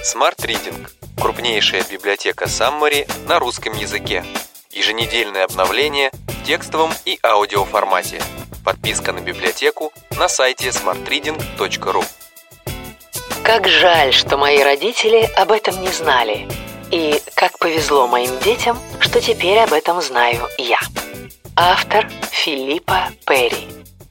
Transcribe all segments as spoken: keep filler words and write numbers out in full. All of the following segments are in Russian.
Smart Reading – крупнейшая библиотека Summary на русском языке. Еженедельное обновление в текстовом и аудиоформате. Подписка на библиотеку на сайте смарт ридинг точка ру. Как жаль, что мои родители об этом не знали. И как повезло моим детям, что теперь об этом знаю я. Автор Филиппа Перри.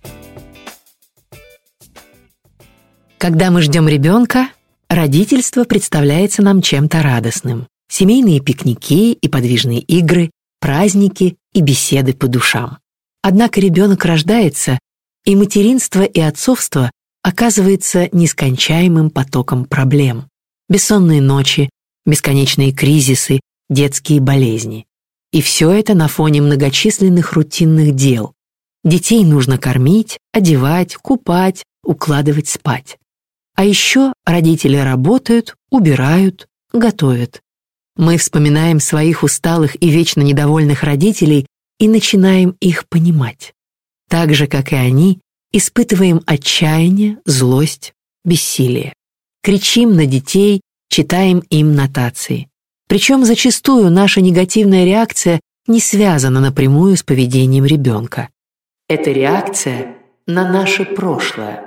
Когда мы ждем ребенка, родительство представляется нам чем-то радостным. Семейные пикники и подвижные игры, праздники и беседы по душам. Однако ребенок рождается, и материнство и отцовство оказывается нескончаемым потоком проблем. Бессонные ночи, бесконечные кризисы, детские болезни. И все это на фоне многочисленных рутинных дел. Детей нужно кормить, одевать, купать, укладывать спать. А еще родители работают, убирают, готовят. Мы вспоминаем своих усталых и вечно недовольных родителей и начинаем их понимать. Так же, как и они, испытываем отчаяние, злость, бессилие. Кричим на детей, читаем им нотации. Причем зачастую наша негативная реакция не связана напрямую с поведением ребенка. Это реакция на наше прошлое.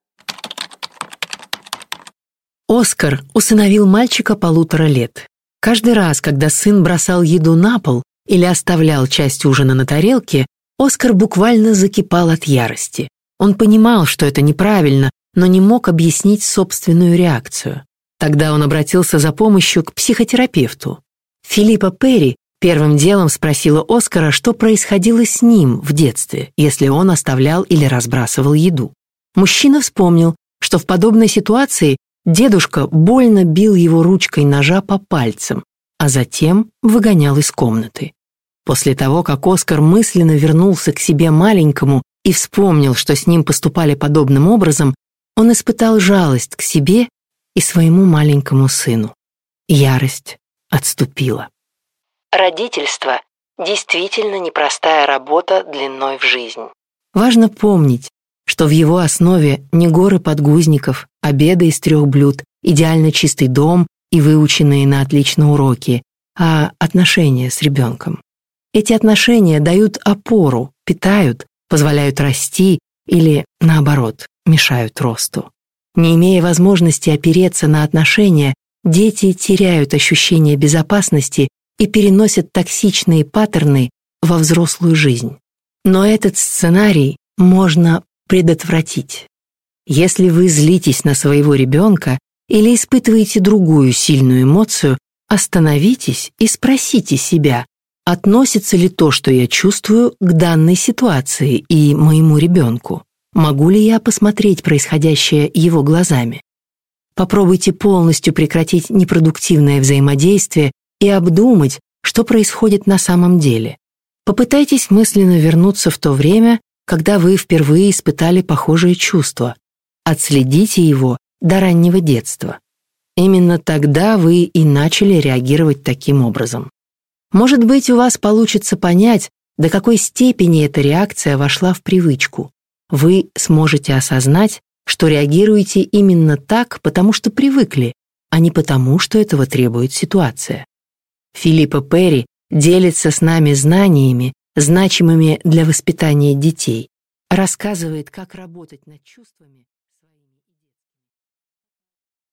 Оскар усыновил мальчика полутора лет. Каждый раз, когда сын бросал еду на пол или оставлял часть ужина на тарелке, Оскар буквально закипал от ярости. Он понимал, что это неправильно, но не мог объяснить собственную реакцию. Тогда он обратился за помощью к психотерапевту. Филиппа Перри первым делом спросила Оскара, что происходило с ним в детстве, если он оставлял или разбрасывал еду. Мужчина вспомнил, что в подобной ситуации дедушка больно бил его ручкой ножа по пальцам, а затем выгонял из комнаты. После того, как Оскар мысленно вернулся к себе маленькому и вспомнил, что с ним поступали подобным образом, он испытал жалость к себе и своему маленькому сыну. Ярость отступила. Родительство действительно непростая работа длиной в жизнь. Важно помнить, что в его основе не горы подгузников, обеды из трех блюд, идеально чистый дом и выученные на отлично уроки, а отношения с ребенком. Эти отношения дают опору, питают, позволяют расти или, наоборот, мешают росту. Не имея возможности опереться на отношения, дети теряют ощущение безопасности и переносят токсичные паттерны во взрослую жизнь. Но этот сценарий можно предотвратить. Если вы злитесь на своего ребенка или испытываете другую сильную эмоцию, остановитесь и спросите себя, относится ли то, что я чувствую, к данной ситуации и моему ребенку? Могу ли я посмотреть происходящее его глазами? Попробуйте полностью прекратить непродуктивное взаимодействие и обдумать, что происходит на самом деле. Попытайтесь мысленно вернуться в то время, когда вы впервые испытали похожие чувства. Отследите его до раннего детства. Именно тогда вы и начали реагировать таким образом. Может быть, у вас получится понять, до какой степени эта реакция вошла в привычку. Вы сможете осознать, что реагируете именно так, потому что привыкли, а не потому, что этого требует ситуация. Филиппа Перри делится с нами знаниями, значимыми для воспитания детей, рассказывает, как работать над чувствами.